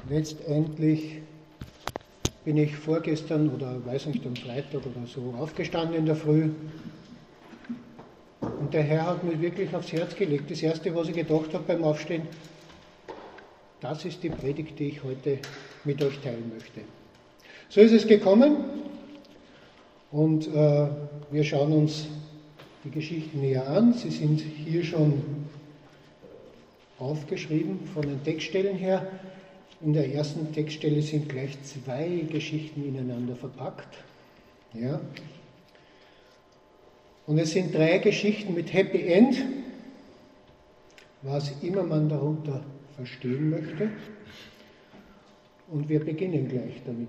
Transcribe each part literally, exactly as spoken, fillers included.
Letztendlich bin ich vorgestern oder weiß nicht, am Freitag oder so aufgestanden in der Früh und der Herr hat mir wirklich aufs Herz gelegt. Das Erste, was ich gedacht habe beim Aufstehen, das ist die Predigt, die ich heute mit euch teilen möchte. So ist es gekommen und äh, wir schauen uns die Geschichten näher an. Sie sind hier schon aufgeschrieben von den Textstellen her. In der ersten Textstelle sind gleich zwei Geschichten ineinander verpackt. Ja. Und es sind drei Geschichten mit Happy End, was immer man darunter verstehen möchte. Und wir beginnen gleich damit.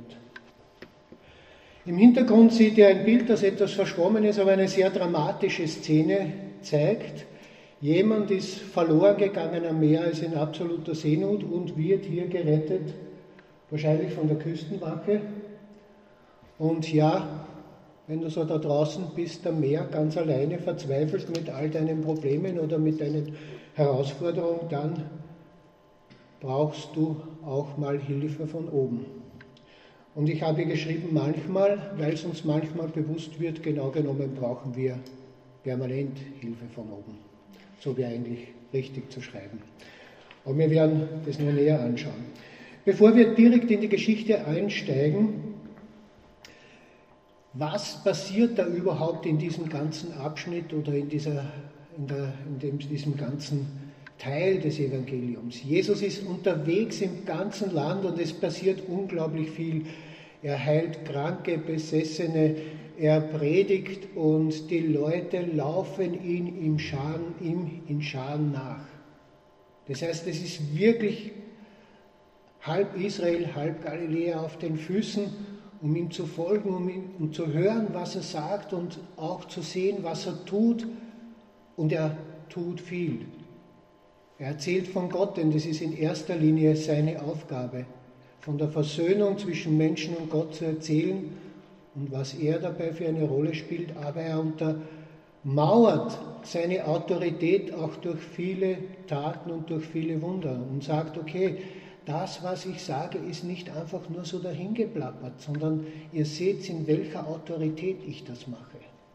Im Hintergrund seht ihr ein Bild, das etwas verschwommen ist, aber eine sehr dramatische Szene zeigt. Jemand ist verloren gegangen am Meer, ist in absoluter Seenot und wird hier gerettet, wahrscheinlich von der Küstenwache. Und ja, wenn du so da draußen bist am Meer, ganz alleine, verzweifelt mit all deinen Problemen oder mit deinen Herausforderungen, dann brauchst du auch mal Hilfe von oben. Und ich habe geschrieben, manchmal, weil es uns manchmal bewusst wird, genau genommen brauchen wir permanent Hilfe von oben. So wäre eigentlich richtig zu schreiben. Aber wir werden das nur näher anschauen. Bevor wir direkt in die Geschichte einsteigen, was passiert da überhaupt in diesem ganzen Abschnitt oder in, dieser, in, der, in dem, diesem ganzen Teil des Evangeliums? Jesus ist unterwegs im ganzen Land und es passiert unglaublich viel. Er heilt Kranke, Besessene, er predigt und die Leute laufen ihm im Scharen, ihm in Scharen nach. Das heißt, es ist wirklich halb Israel, halb Galiläa auf den Füßen, um ihm zu folgen, um, ihm, um zu hören, was er sagt und auch zu sehen, was er tut. Und er tut viel. Er erzählt von Gott, denn das ist in erster Linie seine Aufgabe, von der Versöhnung zwischen Menschen und Gott zu erzählen und was er dabei für eine Rolle spielt, aber er untermauert seine Autorität auch durch viele Taten und durch viele Wunder und sagt, okay, das, was ich sage, ist nicht einfach nur so dahingeplappert, sondern ihr seht, in welcher Autorität ich das mache.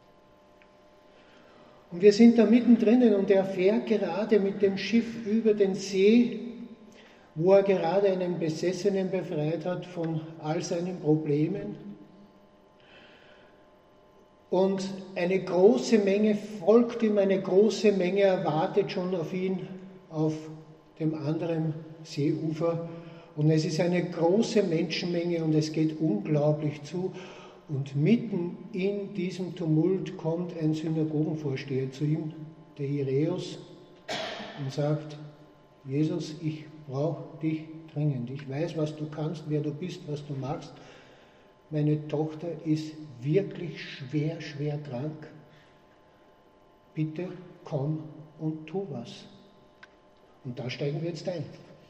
Und wir sind da mittendrin und er fährt gerade mit dem Schiff über den See, wo er gerade einen Besessenen befreit hat von all seinen Problemen. Und eine große Menge folgt ihm, eine große Menge erwartet schon auf ihn auf dem anderen Seeufer. Und es ist eine große Menschenmenge und es geht unglaublich zu. Und mitten in diesem Tumult kommt ein Synagogenvorsteher zu ihm, der Jairus, und sagt, Jesus, ich brauche dich dringend. Ich weiß, was du kannst, wer du bist, was du machst. Meine Tochter ist wirklich schwer, schwer krank. Bitte komm und tu was. Und da steigen wir jetzt ein.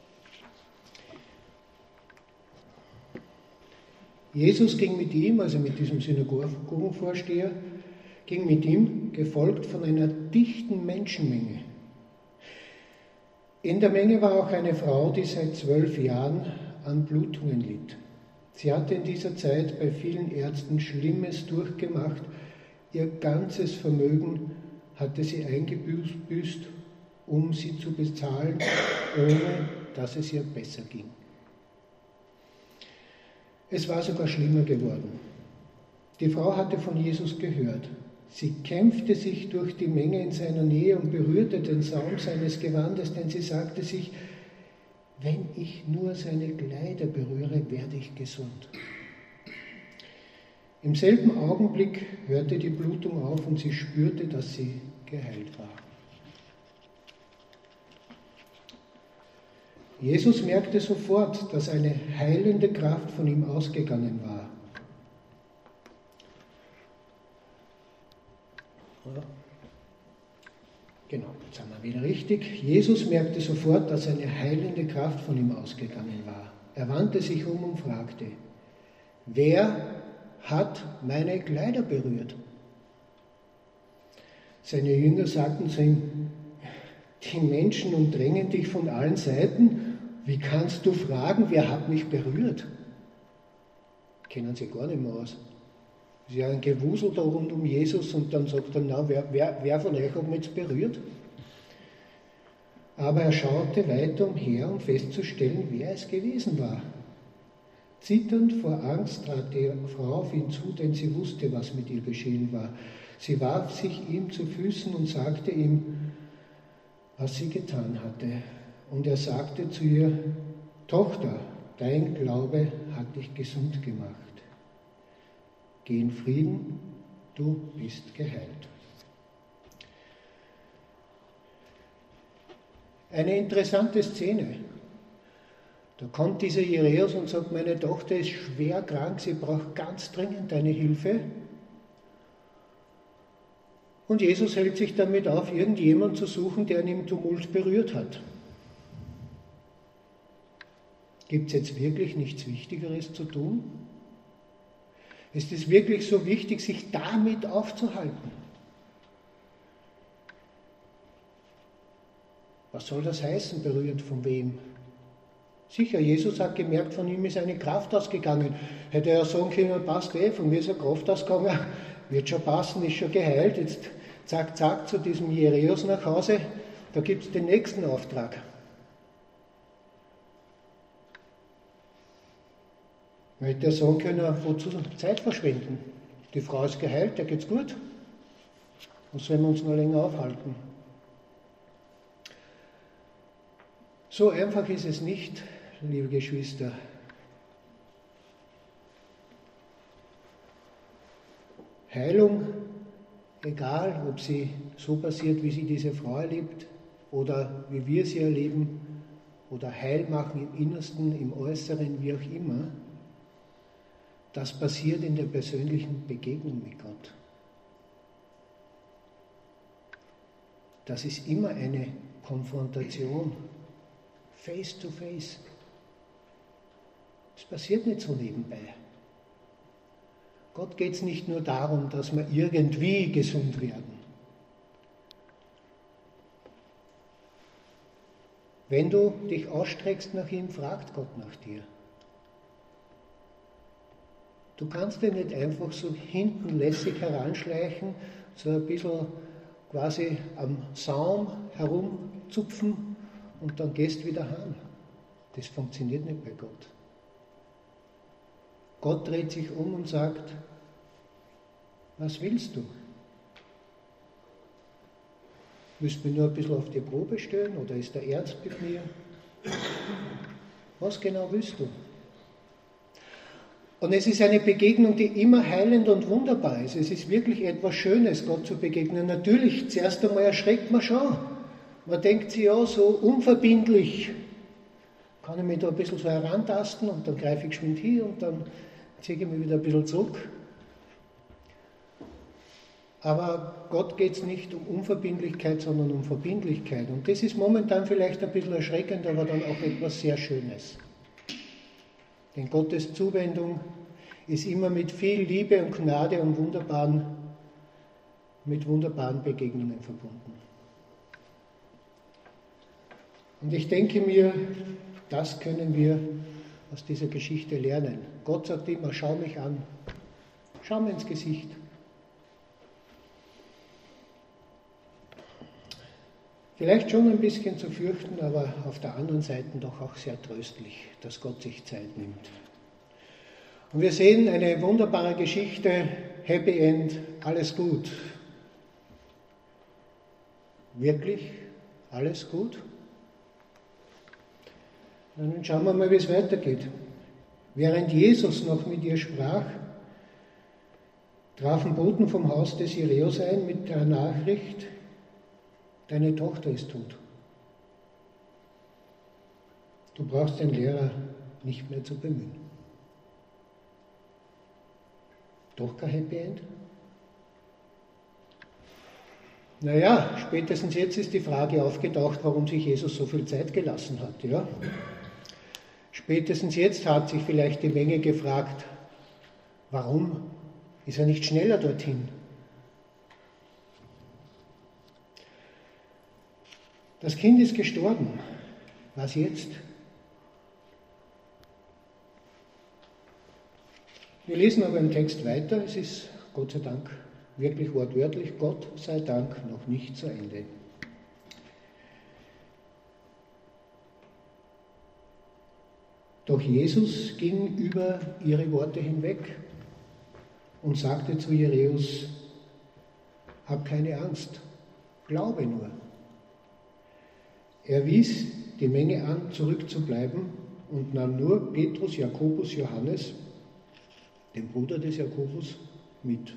Jesus ging mit ihm, also mit diesem Synagogenvorsteher, ging mit ihm, gefolgt von einer dichten Menschenmenge. In der Menge war auch eine Frau, die seit zwölf Jahren an Blutungen litt. Sie hatte in dieser Zeit bei vielen Ärzten Schlimmes durchgemacht. Ihr ganzes Vermögen hatte sie eingebüßt, um sie zu bezahlen, ohne dass es ihr besser ging. Es war sogar schlimmer geworden. Die Frau hatte von Jesus gehört. Sie kämpfte sich durch die Menge in seiner Nähe und berührte den Saum seines Gewandes, denn sie sagte sich, wenn ich nur seine Kleider berühre, werde ich gesund. Im selben Augenblick hörte die Blutung auf und sie spürte, dass sie geheilt war. Jesus merkte sofort, dass eine heilende Kraft von ihm ausgegangen war. Genau, jetzt haben wir wieder richtig. Jesus merkte sofort, dass eine heilende Kraft von ihm ausgegangen war. Er wandte sich um und fragte, wer hat meine Kleider berührt? Seine Jünger sagten zu ihm, die Menschen umdrängen dich von allen Seiten. Wie kannst du fragen, wer hat mich berührt? Kennen sie gar nicht mehr aus. Es ist ja ein Gewusel da rund um Jesus und dann sagt er, na, wer, wer, wer von euch hat mich jetzt berührt? Aber er schaute weiter umher, um festzustellen, wer es gewesen war. Zitternd vor Angst trat die Frau auf ihn zu, denn sie wusste, was mit ihr geschehen war. Sie warf sich ihm zu Füßen und sagte ihm, was sie getan hatte. Und er sagte zu ihr, Tochter, dein Glaube hat dich gesund gemacht. Geh in Frieden, du bist geheilt. Eine interessante Szene. Da kommt dieser Jairus und sagt, meine Tochter ist schwer krank, sie braucht ganz dringend deine Hilfe. Und Jesus hält sich damit auf, irgendjemanden zu suchen, der ihn im Tumult berührt hat. Gibt es jetzt wirklich nichts Wichtigeres zu tun? Ist es wirklich so wichtig, sich damit aufzuhalten? Was soll das heißen, berührt von wem? Sicher, Jesus hat gemerkt, von ihm ist eine Kraft ausgegangen. Hätte er sagen können, passt eh, von mir ist eine Kraft ausgegangen, wird schon passen, ist schon geheilt. Jetzt zack, zack, zu diesem Jairus nach Hause, da gibt es den nächsten Auftrag. Man hätte ja sagen können, wozu Zeit verschwenden? Die Frau ist geheilt, der geht's gut. Was sollen wir uns noch länger aufhalten? So einfach ist es nicht, liebe Geschwister. Heilung, egal ob sie so passiert, wie sie diese Frau erlebt, oder wie wir sie erleben, oder Heilmachen im Innersten, im Äußeren, wie auch immer, das passiert in der persönlichen Begegnung mit Gott. Das ist immer eine Konfrontation, face to face. Es passiert nicht so nebenbei. Gott geht es nicht nur darum, dass wir irgendwie gesund werden. Wenn du dich ausstreckst nach ihm, fragt Gott nach dir. Du kannst dir nicht einfach so hinten lässig heranschleichen, so ein bisschen quasi am Saum herumzupfen und dann gehst wieder heim. Das funktioniert nicht bei Gott. Gott dreht sich um und sagt, was willst du? Willst du mich nur ein bisschen auf die Probe stellen oder ist der ernst mit mir? Was genau willst du? Und es ist eine Begegnung, die immer heilend und wunderbar ist. Es ist wirklich etwas Schönes, Gott zu begegnen. Natürlich, zuerst einmal erschreckt man schon. Man denkt sich, ja, so unverbindlich. Kann ich mich da ein bisschen so herantasten und dann greife ich geschwind hier und dann ziehe ich mich wieder ein bisschen zurück. Aber Gott geht es nicht um Unverbindlichkeit, sondern um Verbindlichkeit. Und das ist momentan vielleicht ein bisschen erschreckend, aber dann auch etwas sehr Schönes. Denn Gottes Zuwendung ist immer mit viel Liebe und Gnade und wunderbaren, mit wunderbaren Begegnungen verbunden. Und ich denke mir, das können wir aus dieser Geschichte lernen. Gott sagt immer, schau mich an, schau mir ins Gesicht. Vielleicht schon ein bisschen zu fürchten, aber auf der anderen Seite doch auch sehr tröstlich, dass Gott sich Zeit nimmt. Und wir sehen eine wunderbare Geschichte, Happy End, alles gut. Wirklich? Alles gut? Dann schauen wir mal, wie es weitergeht. Während Jesus noch mit ihr sprach, trafen Boten vom Haus des Jairus ein mit der Nachricht, deine Tochter ist tot. Du brauchst den Lehrer nicht mehr zu bemühen. Doch kein Happy End? Naja, spätestens jetzt ist die Frage aufgetaucht, warum sich Jesus so viel Zeit gelassen hat. Ja? Spätestens jetzt hat sich vielleicht die Menge gefragt, warum ist er nicht schneller dorthin? Das Kind ist gestorben. Was jetzt? Wir lesen aber im Text weiter, es ist Gott sei Dank wirklich wortwörtlich, Gott sei Dank noch nicht zu Ende. Doch Jesus ging über ihre Worte hinweg und sagte zu Jairus: Hab keine Angst, glaube nur. Er wies die Menge an, zurückzubleiben und nahm nur Petrus, Jakobus, Johannes, den Bruder des Jakobus, mit.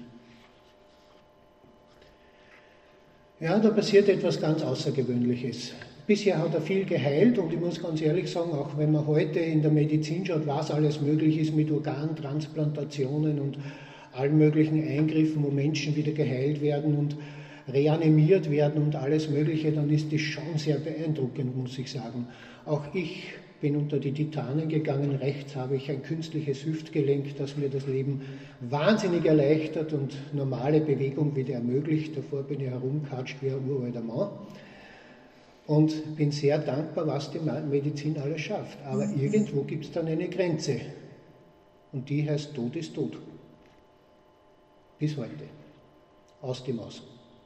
Ja, da passiert etwas ganz Außergewöhnliches. Bisher hat er viel geheilt und ich muss ganz ehrlich sagen, auch wenn man heute in der Medizin schaut, was alles möglich ist mit Organtransplantationen und allen möglichen Eingriffen, wo Menschen wieder geheilt werden und reanimiert werden und alles Mögliche, dann ist das schon sehr beeindruckend, muss ich sagen. Auch ich bin unter die Titanen gegangen. Rechts habe ich ein künstliches Hüftgelenk, das mir das Leben wahnsinnig erleichtert und normale Bewegung wieder ermöglicht. Davor bin ich herumkatscht wie ein uralter Mann. Und bin sehr dankbar, was die Medizin alles schafft. Aber irgendwo gibt es dann eine Grenze. Und die heißt Tod ist tot. Bis heute. Aus dem Aus.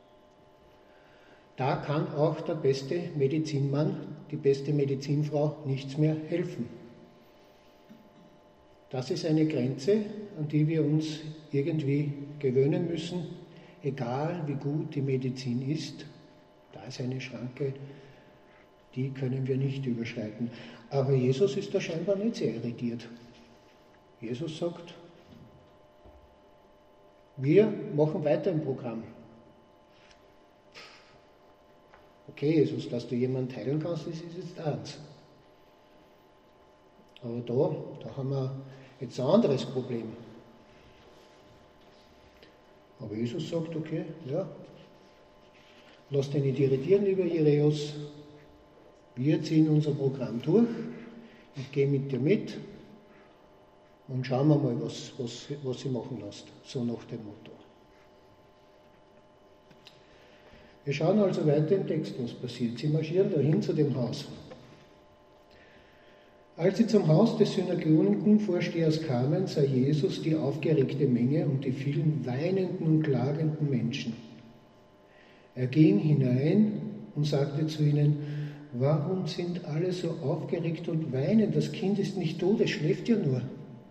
Da kann auch der beste Medizinmann, die beste Medizinfrau nichts mehr helfen. Das ist eine Grenze, an die wir uns irgendwie gewöhnen müssen, egal wie gut die Medizin ist. Da ist eine Schranke, die können wir nicht überschreiten. Aber Jesus ist da scheinbar nicht sehr irritiert. Jesus sagt, wir machen weiter im Programm. Okay, Jesus, dass du jemanden heilen kannst, das ist jetzt eins. Aber da, da haben wir jetzt ein anderes Problem. Aber Jesus sagt, okay, ja, lass dich nicht irritieren, lieber Jairus. Wir ziehen unser Programm durch, ich gehe mit dir mit und schauen wir mal, was, was, was sie machen lässt. So nach dem Motto. Wir schauen also weiter im Text, was passiert. Sie marschieren dahin zu dem Haus. Als sie zum Haus des Synagogenvorstehers kamen, sah Jesus die aufgeregte Menge und die vielen weinenden und klagenden Menschen. Er ging hinein und sagte zu ihnen: Warum sind alle so aufgeregt und weinen? Das Kind ist nicht tot, es schläft ja nur.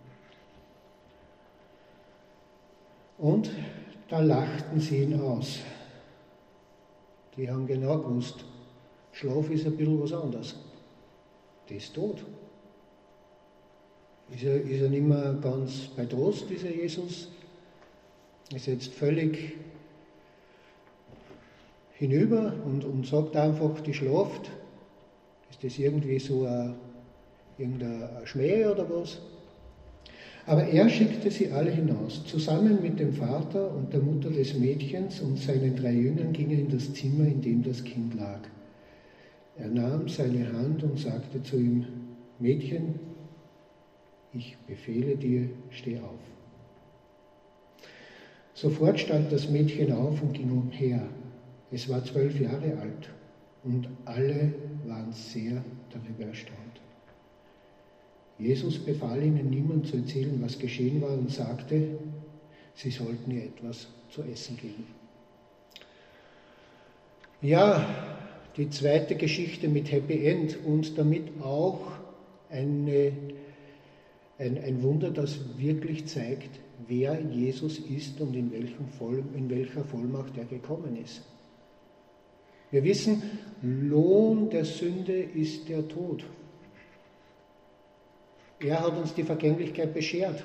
Und da lachten sie ihn aus. Die haben genau gewusst, Schlaf ist ein bisschen was anderes. Der ist tot. Ist er, ist er nicht mehr ganz bei Trost, dieser Jesus? Ist jetzt völlig hinüber und, und sagt einfach, die schlaft. Ist das irgendwie so ein, irgendein Schmäh oder was? Aber er schickte sie alle hinaus. Zusammen mit dem Vater und der Mutter des Mädchens und seinen drei Jüngern ging er in das Zimmer, in dem das Kind lag. Er nahm seine Hand und sagte zu ihm: Mädchen, ich befehle dir, steh auf. Sofort stand das Mädchen auf und ging umher. Es war zwölf Jahre alt und alle waren sehr darüber erstaunt. Jesus befahl ihnen, niemand zu erzählen, was geschehen war, und sagte, sie sollten ihr etwas zu essen geben. Ja, die zweite Geschichte mit Happy End und damit auch eine, ein, ein Wunder, das wirklich zeigt, wer Jesus ist und in, welchem Voll, in welcher Vollmacht er gekommen ist. Wir wissen, Lohn der Sünde ist der Tod. Er hat uns die Vergänglichkeit beschert.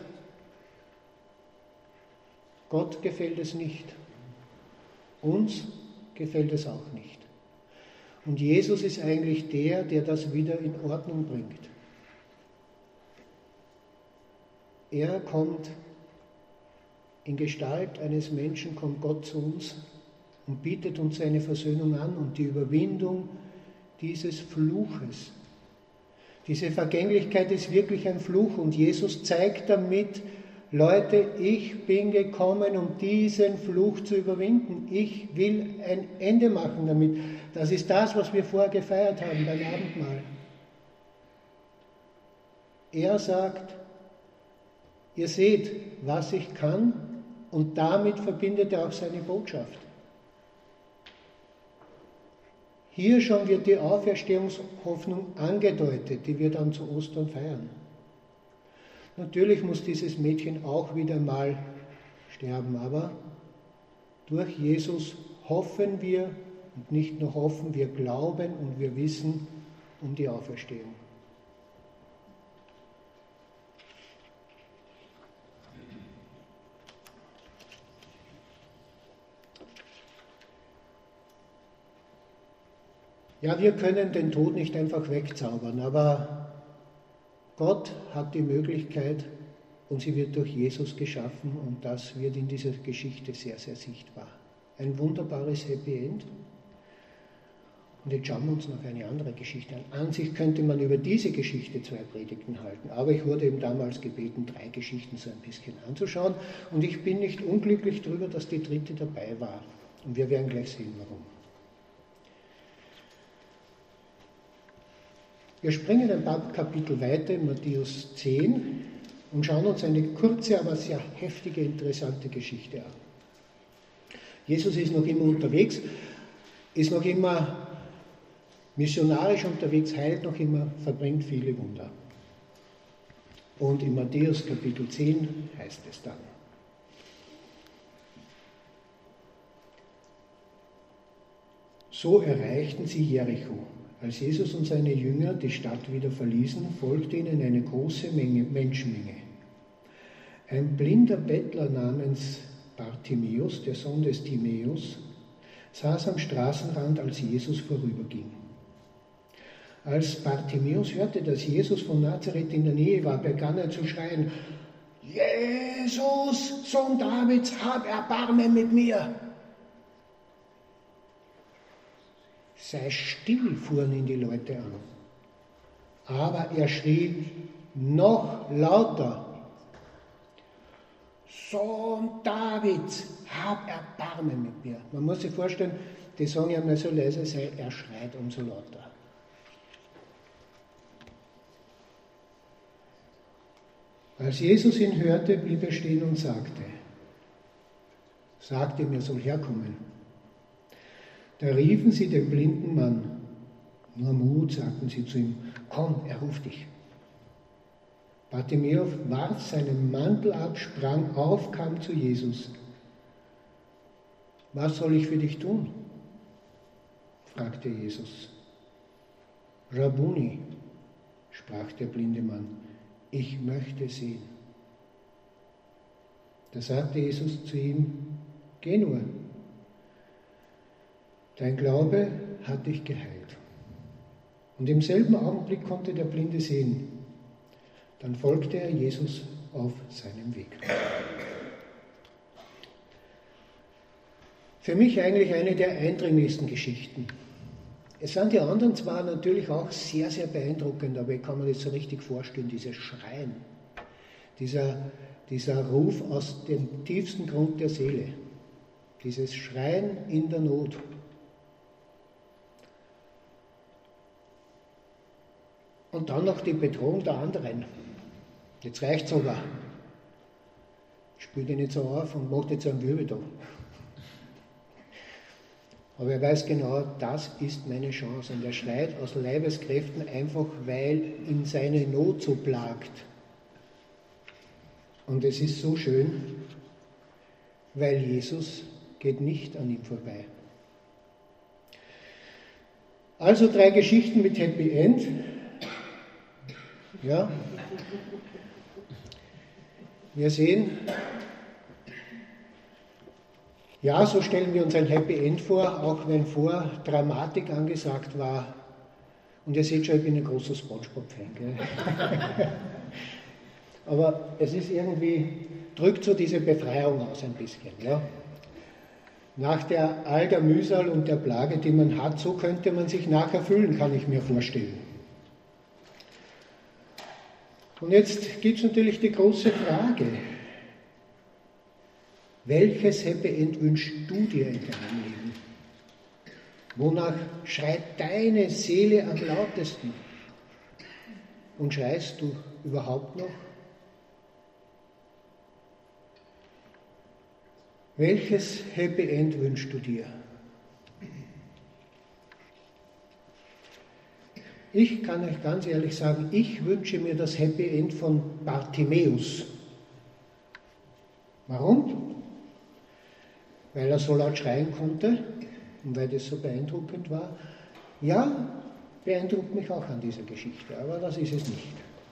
Gott gefällt es nicht. Uns gefällt es auch nicht. Und Jesus ist eigentlich der, der das wieder in Ordnung bringt. Er kommt in Gestalt eines Menschen, kommt Gott zu uns und bietet uns seine Versöhnung an und die Überwindung dieses Fluches. Diese Vergänglichkeit ist wirklich ein Fluch und Jesus zeigt damit, Leute, ich bin gekommen, um diesen Fluch zu überwinden. Ich will ein Ende machen damit. Das ist das, was wir vorher gefeiert haben beim Abendmahl. Er sagt, Ihr seht, was ich kann, und damit verbindet er auch seine Botschaft. Hier schon wird die Auferstehungshoffnung angedeutet, die wir dann zu Ostern feiern. Natürlich muss dieses Mädchen auch wieder mal sterben, aber durch Jesus hoffen wir, und nicht nur hoffen, wir glauben und wir wissen um die Auferstehung. Ja, wir können den Tod nicht einfach wegzaubern, aber Gott hat die Möglichkeit und sie wird durch Jesus geschaffen und das wird in dieser Geschichte sehr, sehr sichtbar. Ein wunderbares Happy End. Und jetzt schauen wir uns noch eine andere Geschichte an. An sich könnte man über diese Geschichte zwei Predigten halten, aber ich wurde eben damals gebeten, drei Geschichten so ein bisschen anzuschauen und ich bin nicht unglücklich darüber, dass die dritte dabei war. Und wir werden gleich sehen, warum. Wir springen ein paar Kapitel weiter in Matthäus zehn und schauen uns eine kurze, aber sehr heftige, interessante Geschichte an. Jesus ist noch immer unterwegs, ist noch immer missionarisch unterwegs, heilt noch immer, verbringt viele Wunder. Und in Matthäus Kapitel zehn heißt es dann: So erreichten sie Jericho. Als Jesus und seine Jünger die Stadt wieder verließen, folgte ihnen eine große Menge, Menschenmenge. Ein blinder Bettler namens Bartimäus, der Sohn des Timäus, saß am Straßenrand, als Jesus vorüberging. Als Bartimäus hörte, dass Jesus von Nazareth in der Nähe war, begann er zu schreien: Jesus, Sohn Davids, hab Erbarmen mit mir! Sei still, fuhren ihn die Leute an. Aber er schrie noch lauter: Sohn Davids, hab Erbarmen mit mir. Man muss sich vorstellen, die sagen ja mal so leise, sei, er schreit umso lauter. Als Jesus ihn hörte, blieb er stehen und sagte, sagte ihm, er soll herkommen. Da riefen sie den blinden Mann. Nur Mut, sagten sie zu ihm, komm, er ruft dich. Bartimäus warf seinen Mantel ab, sprang auf, kam zu Jesus. Was soll ich für dich tun? Fragte Jesus. Rabbuni, sprach der blinde Mann, ich möchte sehen. Da sagte Jesus zu ihm, geh nur. Dein Glaube hat dich geheilt. Und im selben Augenblick konnte der Blinde sehen. Dann folgte er Jesus auf seinem Weg. Für mich eigentlich eine der eindringlichsten Geschichten. Es sind die anderen zwar natürlich auch sehr, sehr beeindruckend, aber ich kann mir das so richtig vorstellen, dieses Schreien, dieser, dieser Ruf aus dem tiefsten Grund der Seele, dieses Schreien in der Not. Und dann noch die Bedrohung der anderen. Jetzt reicht's aber. Spielt ihn nicht so auf und macht jetzt einen Wirbel da. Aber er weiß genau, das ist meine Chance. Und er schreit aus Leibeskräften einfach, weil ihn seine Not so plagt. Und es ist so schön, weil Jesus geht nicht an ihm vorbei. Also drei Geschichten mit Happy End. Ja. Wir sehen, ja, so stellen wir uns ein Happy End vor, auch wenn vor Dramatik angesagt war. Und ihr seht schon, ich bin ein großer SpongeBob-Fan. Aber es ist irgendwie, drückt so diese Befreiung aus ein bisschen. Ja. Nach der all der Mühsal und der Plage, die man hat, so könnte man sich nachher fühlen, kann ich mir vorstellen. Und jetzt gibt es natürlich die große Frage, welches Happy End wünschst du dir in deinem Leben? Wonach schreit deine Seele am lautesten? Und schreist du überhaupt noch? Welches Happy End wünschst du dir? Ich kann euch ganz ehrlich sagen, ich wünsche mir das Happy End von Bartimäus. Warum? Weil er so laut schreien konnte und weil das so beeindruckend war. Ja, beeindruckt mich auch an dieser Geschichte, aber das ist es nicht.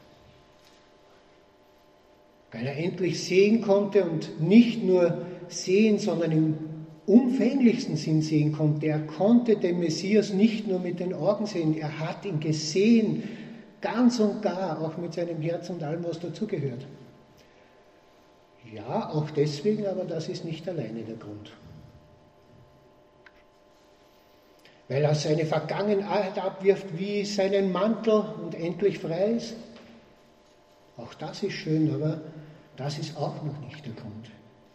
Weil er endlich sehen konnte und nicht nur sehen, sondern im umfänglichsten Sinn sehen konnte. Er konnte den Messias nicht nur mit den Augen sehen, er hat ihn gesehen, ganz und gar, auch mit seinem Herz und allem, was dazugehört. Ja, auch deswegen, aber das ist nicht alleine der Grund. Weil er seine Vergangenheit abwirft wie seinen Mantel und endlich frei ist. Auch das ist schön, aber das ist auch noch nicht der Grund.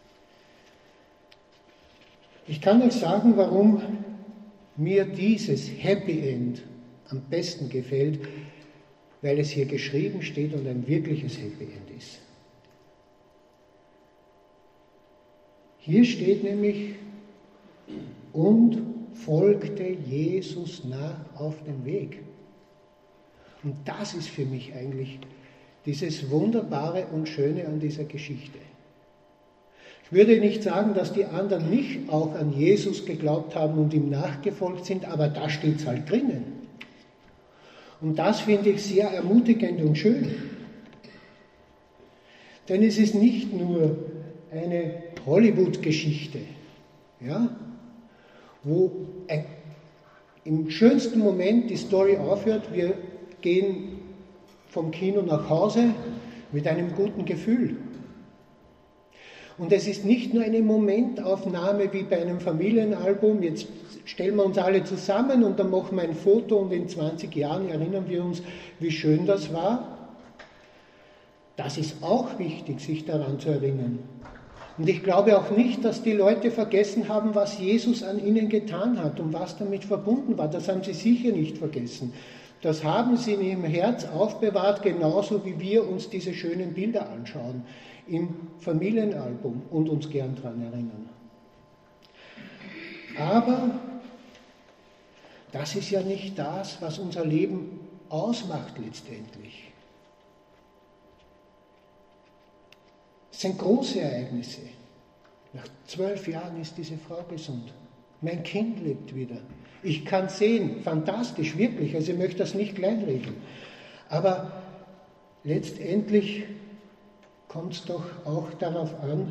Ich kann euch sagen, warum mir dieses Happy End am besten gefällt, weil es hier geschrieben steht und ein wirkliches Happy End ist. Hier steht nämlich, und folgte Jesus nach auf dem Weg. Und das ist für mich eigentlich dieses Wunderbare und Schöne an dieser Geschichte. Ich würde nicht sagen, dass die anderen nicht auch an Jesus geglaubt haben und ihm nachgefolgt sind, aber da steht es halt drinnen. Und das finde ich sehr ermutigend und schön. Denn es ist nicht nur eine Hollywood-Geschichte, ja, wo ein, im schönsten Moment die Story aufhört, wir gehen vom Kino nach Hause mit einem guten Gefühl. Und es ist nicht nur eine Momentaufnahme wie bei einem Familienalbum, jetzt stellen wir uns alle zusammen und dann machen wir ein Foto und in zwanzig Jahren erinnern wir uns, wie schön das war. Das ist auch wichtig, sich daran zu erinnern. Und ich glaube auch nicht, dass die Leute vergessen haben, was Jesus an ihnen getan hat und was damit verbunden war. Das haben sie sicher nicht vergessen. Das haben sie in ihrem Herz aufbewahrt, genauso wie wir uns diese schönen Bilder anschauen im Familienalbum und uns gern daran erinnern. Aber das ist ja nicht das, was unser Leben ausmacht letztendlich. Es sind große Ereignisse. Nach zwölf Jahren ist diese Frau gesund. Mein Kind lebt wieder. Ich kann sehen, fantastisch, wirklich, also ich möchte das nicht kleinreden. Aber letztendlich kommt es doch auch darauf an,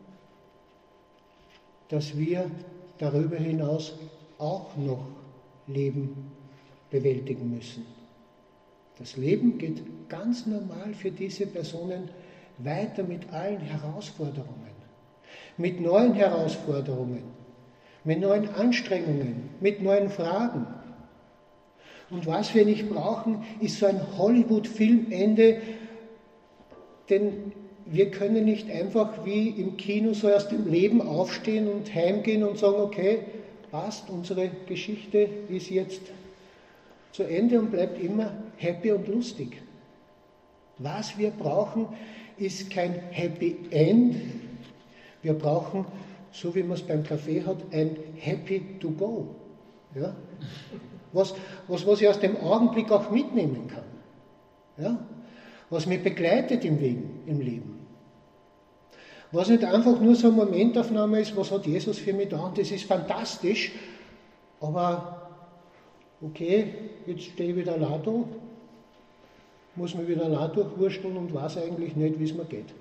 dass wir darüber hinaus auch noch Leben bewältigen müssen. Das Leben geht ganz normal für diese Personen weiter mit allen Herausforderungen, mit neuen Herausforderungen, mit neuen Anstrengungen, mit neuen Fragen. Und was wir nicht brauchen, ist so ein Hollywood-Filmende, denn wir können nicht einfach wie im Kino so aus dem Leben aufstehen und heimgehen und sagen, okay, passt, unsere Geschichte ist jetzt zu Ende und bleibt immer happy und lustig. Was wir brauchen, ist kein Happy End. Wir brauchen, so wie man es beim Kaffee hat, ein Happy to go. Ja? Was, was, was ich aus dem Augenblick auch mitnehmen kann. Ja? Was mich begleitet im, Wegen, im Leben. Was nicht einfach nur so eine Momentaufnahme ist, was hat Jesus für mich da und das ist fantastisch, aber okay, jetzt stehe ich wieder da, muss mir wieder da durchwursteln und weiß eigentlich nicht, wie es mir geht.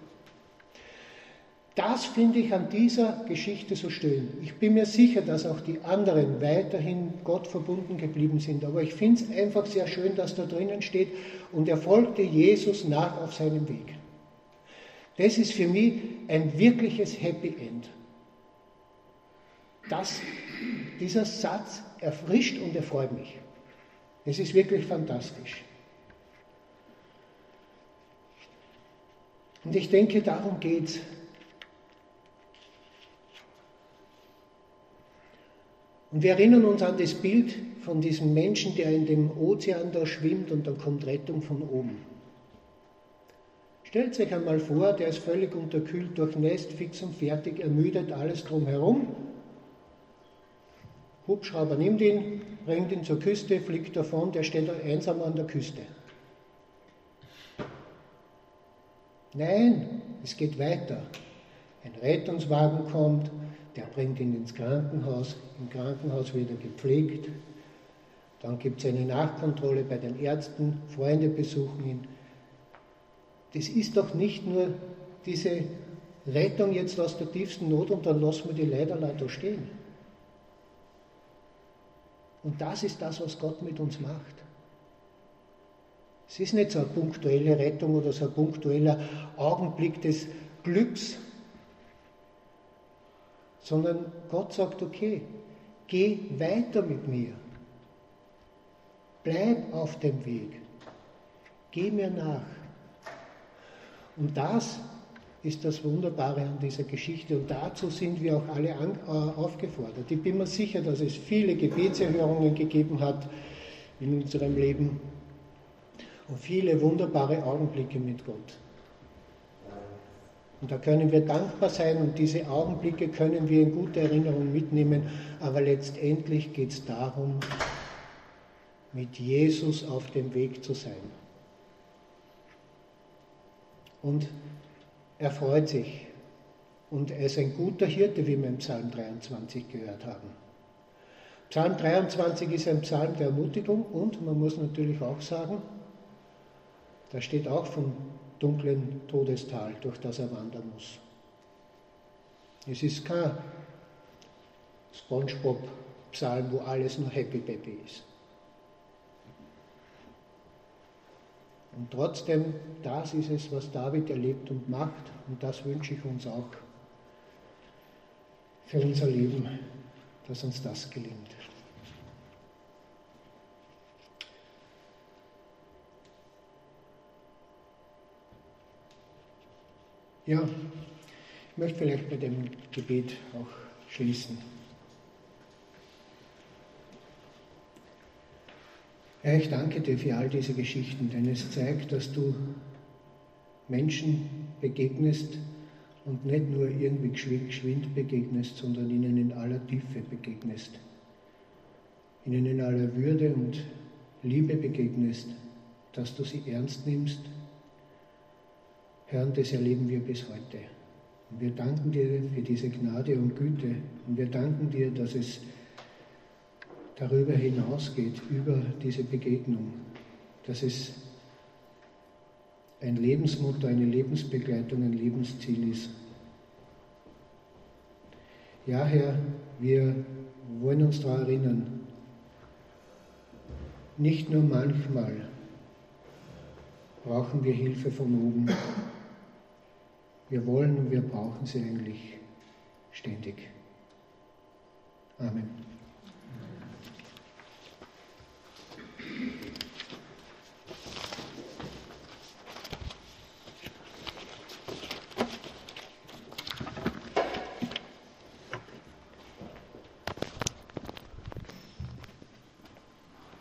Das finde ich an dieser Geschichte so schön. Ich bin mir sicher, dass auch die anderen weiterhin Gott verbunden geblieben sind, aber ich finde es einfach sehr schön, dass da drinnen steht, und er folgte Jesus nach auf seinem Weg. Das ist für mich ein wirkliches Happy End. Das, dieser Satz erfrischt und erfreut mich. Es ist wirklich fantastisch. Und ich denke, darum geht es. Und wir erinnern uns an das Bild von diesem Menschen, der in dem Ozean da schwimmt und dann kommt Rettung von oben. Stellt euch einmal vor, der ist völlig unterkühlt, durchnässt, fix und fertig, ermüdet, alles drumherum. Hubschrauber nimmt ihn, bringt ihn zur Küste, fliegt davon, der steht einsam an der Küste. Nein, es geht weiter. Ein Rettungswagen kommt, der bringt ihn ins Krankenhaus, im Krankenhaus wird er gepflegt. Dann gibt es eine Nachkontrolle bei den Ärzten, Freunde besuchen ihn. Das ist doch nicht nur diese Rettung jetzt aus der tiefsten Not und dann lassen wir die Leute da stehen. Und das ist das, was Gott mit uns macht. Es ist nicht so eine punktuelle Rettung oder so ein punktueller Augenblick des Glücks, sondern Gott sagt, okay, geh weiter mit mir. Bleib auf dem Weg. Geh mir nach. Und das ist das Wunderbare an dieser Geschichte. Und dazu sind wir auch alle an, äh, aufgefordert. Ich bin mir sicher, dass es viele Gebetserhörungen gegeben hat in unserem Leben und viele wunderbare Augenblicke mit Gott. Und da können wir dankbar sein und diese Augenblicke können wir in gute Erinnerung mitnehmen. Aber letztendlich geht es darum, mit Jesus auf dem Weg zu sein. Und er freut sich. Und er ist ein guter Hirte, wie wir im Psalm dreiundzwanzig gehört haben. Psalm dreiundzwanzig ist ein Psalm der Ermutigung und man muss natürlich auch sagen, da steht auch vom dunklen Todestal, durch das er wandern muss. Es ist kein SpongeBob-Psalm, wo alles nur Happy Baby ist. Und trotzdem, das ist es, was David erlebt und macht. Und das wünsche ich uns auch für unser Leben, dass uns das gelingt. Ja, ich möchte vielleicht bei dem Gebet auch schließen. Herr, ich danke dir für all diese Geschichten, denn es zeigt, dass du Menschen begegnest und nicht nur irgendwie geschwind begegnest, sondern ihnen in aller Tiefe begegnest, ihnen in aller Würde und Liebe begegnest, dass du sie ernst nimmst. Herr, und das erleben wir bis heute. Und wir danken dir für diese Gnade und Güte und wir danken dir, dass es darüber hinausgeht, über diese Begegnung, dass es ein Lebensmotto, eine Lebensbegleitung, ein Lebensziel ist. Ja, Herr, wir wollen uns daran erinnern, nicht nur manchmal brauchen wir Hilfe von oben, wir wollen und wir brauchen sie eigentlich ständig. Amen.